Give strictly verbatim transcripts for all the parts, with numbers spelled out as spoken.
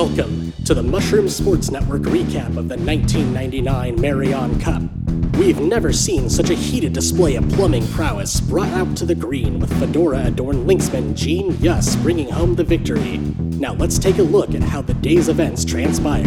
Welcome to the Mushroom Sports Network recap of the nineteen ninety-nine Marion Cup. We've never seen such a heated display of plumbing prowess brought out to the green, with fedora-adorned linksman Gene Yuss bringing home the victory. Now let's take a look at how the day's events transpired.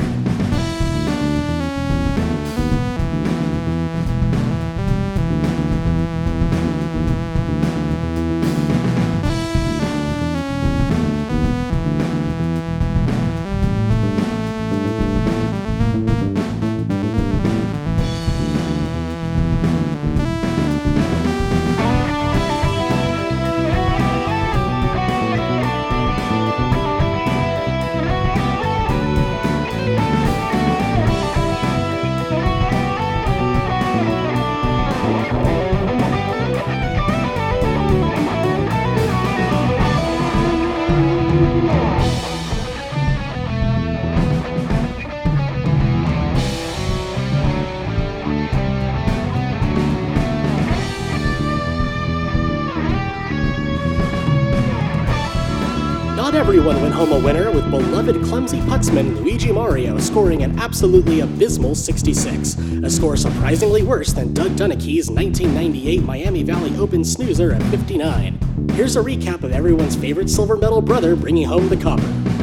Not everyone went home a winner, with beloved clumsy putsman Luigi Mario scoring an absolutely abysmal sixty-six, a score surprisingly worse than Doug Dunicky's nineteen ninety-eight Miami Valley Open snoozer at fifty-nine. Here's a recap of everyone's favorite silver medal brother bringing home the copper.